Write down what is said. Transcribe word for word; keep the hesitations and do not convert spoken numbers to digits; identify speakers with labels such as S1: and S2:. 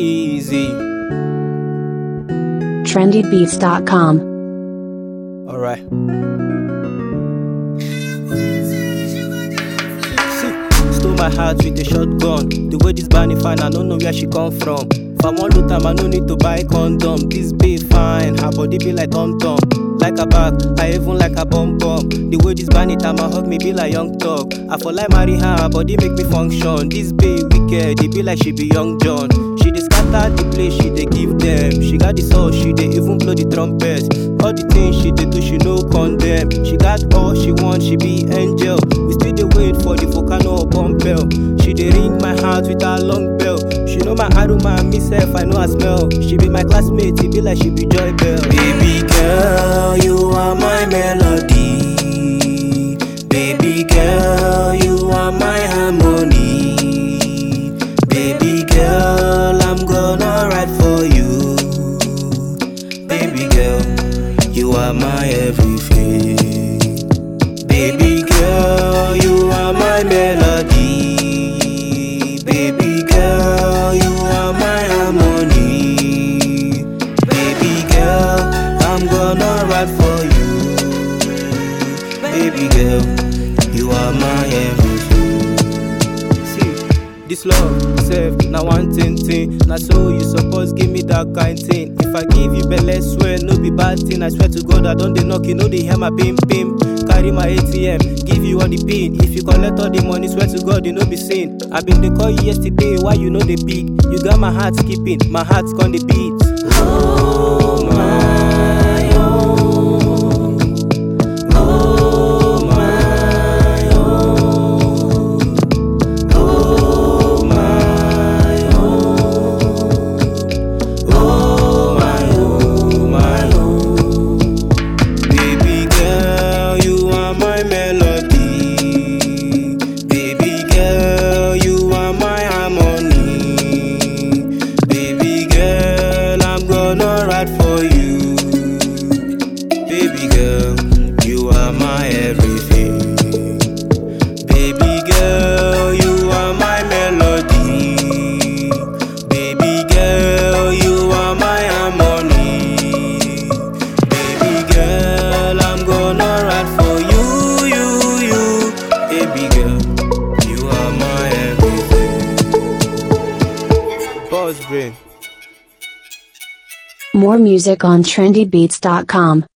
S1: easy.
S2: trendy beats dot com.
S1: Alright. Stole my heart with a shotgun. The way this bunny fine, I don't know where she come from. If I want loot time, I no need to buy condom. This be fine, her body be like tom tom. Like a bag, I even like a bum bum. The way this bunny time, I hug me be like young talk. I for like marry her, her body make me function. This be wicked, it be like she be young John. She dey scatter the place, she dey give them. She got the soul, she dey even blow the trumpet. All the things she dey do, she no condemn. She got all she want, she be angel. We still dey wait for the volcano pump bell. She dey ring my heart with her long bell. She know my aroma, myself, I know her smell. She be my classmate, it be like she be Joy Bell. Baby girl, you are my melody. Baby girl, you are my harmony. Baby girl, I'm gonna ride for you. Baby girl, you are my everything. Baby girl, you are my melody. Baby girl, you are my harmony. Baby girl, I'm gonna ride for you. Baby girl, you are my everything. See, this love, self, now one thing thing. Now so you suppose give me that kind thing. If I give you belle, swear, no be bad thing. I swear to God, I don't dey knock, you know they hear my pim pim. Carry my A T M, give you all the pin. If you collect all the money, swear to God, you know be sin. I been dey call you yesterday, why you know they pick? You got my heart skipping, my heart's on the beat. Oh my own, oh my own, oh my own, oh my own, my own. Baby girl, you are my melody. Baby girl, you are my harmony. Baby girl, I'm gonna ride for you. Baby girl, you are my everything. Baby girl, you are my melody. Baby girl, you are my harmony. Baby girl, I'm gonna ride for you, you, you. Baby girl, you are my everything. Boss brain.
S2: More music on trendy beats dot com.